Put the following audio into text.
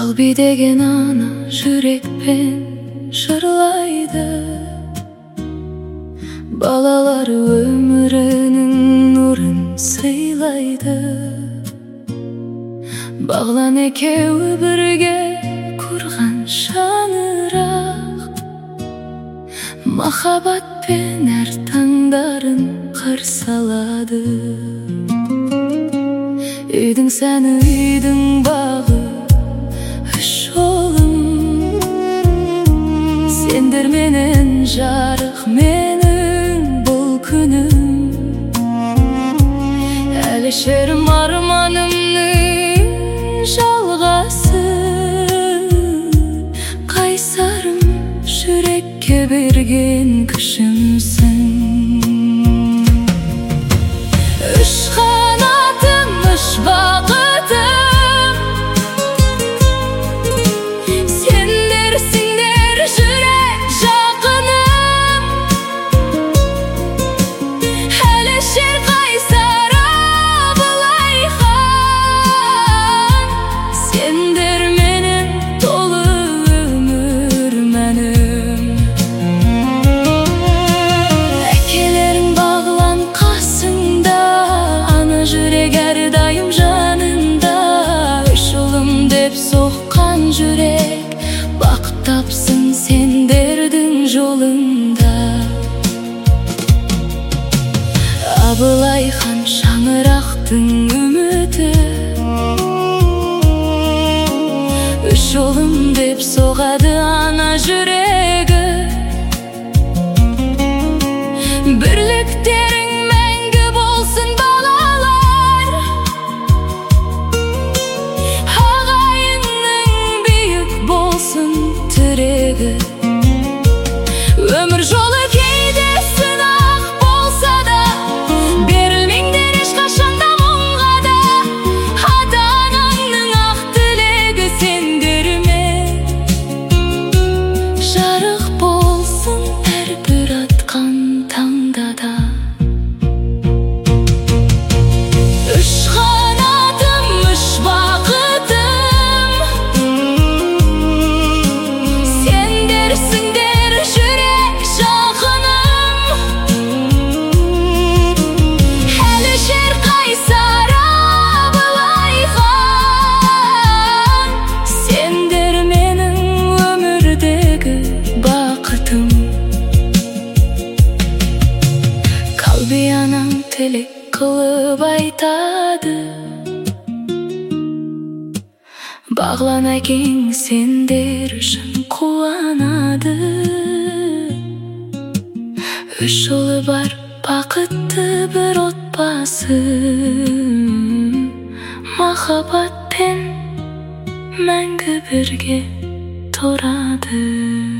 Kalbi деген ана жүрекпен жырлайды. Балалары өмірінің нұрын сыйлайды. Бағлан екеуі бірге құрған шаңырақ, махаббатпен әр таңдарын қарсы алады. Үйдің сәні, үйдің бағы, үш ұлым. Сендер менен жарық, менің бұл күнім. Әлішерім арманымның жалғасы, қайсарым жүрекке берген күшімсің. Үш қанатым, үш бақытым, сендерсіңдер жүрек жақыным. Әлішер, қайсар, Абылайхан, сендер менің толы өмір мәнім. Әкелерің Бағлан қасыңда, ана жүрек әрдайым жанында. Үш ұлым деп соққан жүрек, бақыт тапсын сендердің жолында. Абылайхан шаңырақтың үміті, үш ұлым деп соғады ана жүрегі. Бірліктерің мәңгі болсын балалар, ағайынның биік болсын тірегі. Өмір жолы кейде сынақ болса да, берілмеңдер ешқашанда мұңға да. Ата-анаңның ақ тілегі сендермен жарық болсын әрбір атқан таңда да. Үш қанатым, үш бақытым, сендерсіңдер жүрек жақыным. Әлішер, қайсар, Абылайхан, сендер менің өмірдегі бақытым. Қалби анаң тілек қылып айтады, Бағлан әкең сендер үшін қуанады. Үш ұлы бар бақытты бір отбасы, махаббатпен мәңгі бірге тұрады.